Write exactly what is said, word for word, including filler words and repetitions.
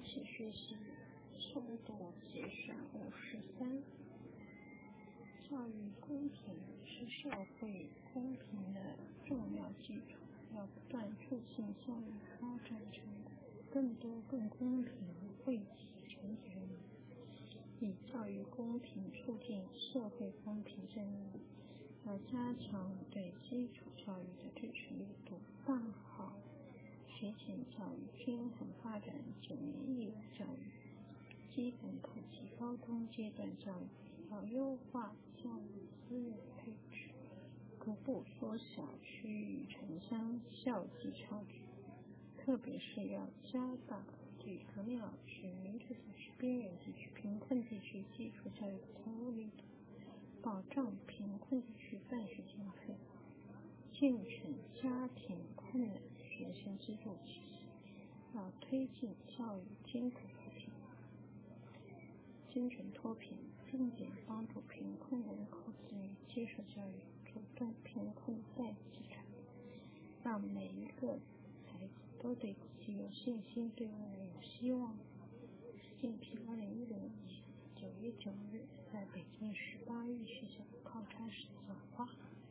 起学习诵读节选五十三。教育公平是社会公平的重要基础，要不断促进教育发展成更多更公平、惠及全体人民，以教育公平促进社会公平正义。要加强对基础教育的支持力度，办好学前教育均衡发展九年义务教育，基本普及高中阶段教育，要优化教育资源配置，逐步缩小区域城乡校际差距，特别是要加大对革命老区、民主地区、边缘地区、贫困地区基础教育的投入力度，保障贫困地区办学经费，健全家庭困难学生资助体系，要推进教育艰苦扶贫，精准脱贫，重点帮助贫困人口子女接受教育，阻断贫困再资产，让每一个孩子都对自己有信心，对未来有希望。近期二零一零年九月九日，在北京十八亿学校考察室讲话。